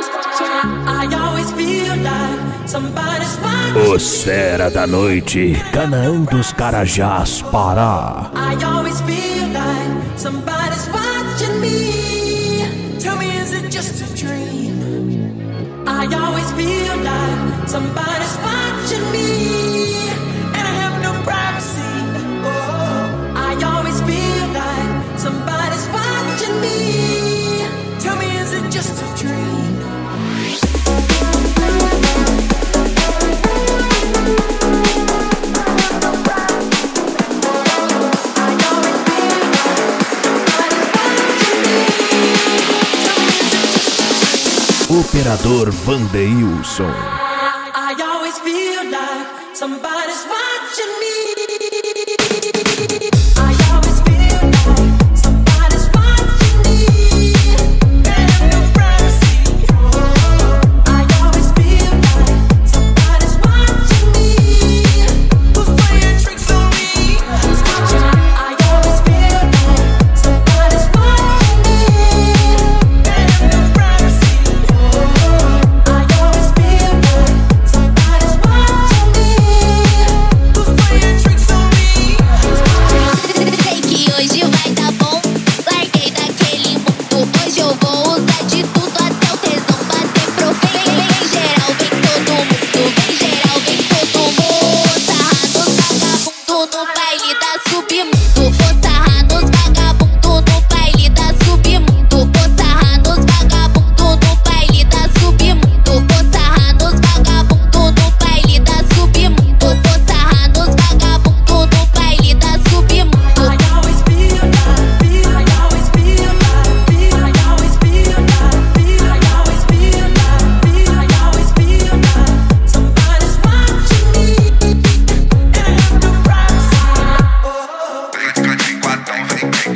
Os fera da noite, Canaã dos Carajás, Pará. I always feel like somebody's watching me. Tell me, is it just a dream? I always feel like somebody's watching me, and I have no privacy. Oh, I always feel like somebody's watching me. Tell me, is it just a dream? Operador Vandeilson. I always feel like somebody's watching me. I always feel like somebody's watching me. They have no privacy. I always feel like somebody's watching me. Who's playing tricks on me? I always feel like somebody's watching me. They have no privacy. I always feel like somebody's watching me. Who's playing tricks on me? Sei que hoje vai dar bom. Larguei daquele mundo. Hoje eu vou usar de tudo até o tesão bater profundo. Vem geral, vem todo mundo. Vem geral, vem todo mundo. Sarra nos vagabundo no baile da submundo. Vou sarrar nos vagabundo no baile da submundo. Vou sarrar nos vagabundo no baile da submundo. Vou sarrar nos vagabundo no baile da submundo. Vou sarrar nos vagabundo no baile da submundo. I always feel like, I always feel like, I always feel like, I always feel like, I always feel like somebody's watching me, and I have no privacy. Fica de quatão,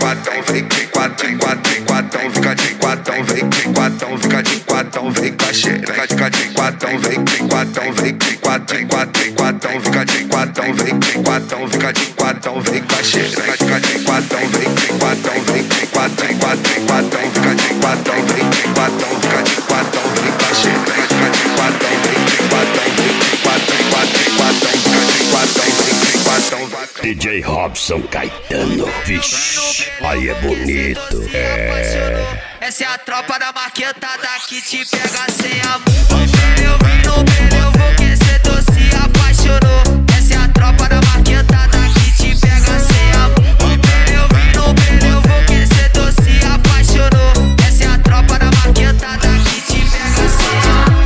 fica de quatão, vem de quatão, fica de quatão, vem com a xereca. Fica de quatão, vem de quatão, vem de quatão, fica de quatão, vem de quatão, fica de quatão, vem com a xereca. Fica de quatão, vem de quatão, vem de quatão, fica de quatão, vem de quatão, fica de quatão, vem com a xereca. Fica de quatão, vem de quatão, vem de quatão, fica de quatão, vem de quatão. DJ Robson Caetano. Vixe, aí é bonito. Essa é a tropa da marquetada que te pega sem amor. Eu vi no brilho, eu vou que cê se apaixonou. Essa é a tropa da marquetada que te pega sem amor. Eu vi no brilho, eu vou que cê se apaixonou. Essa é a tropa da marquetada que te pega sem amor.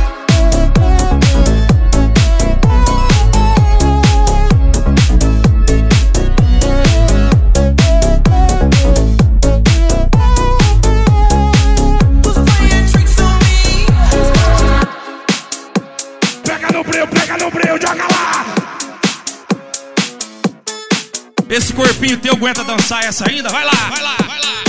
Pega no breu, joga lá! Esse corpinho teu aguenta dançar essa ainda? Vai lá, vai lá, vai lá!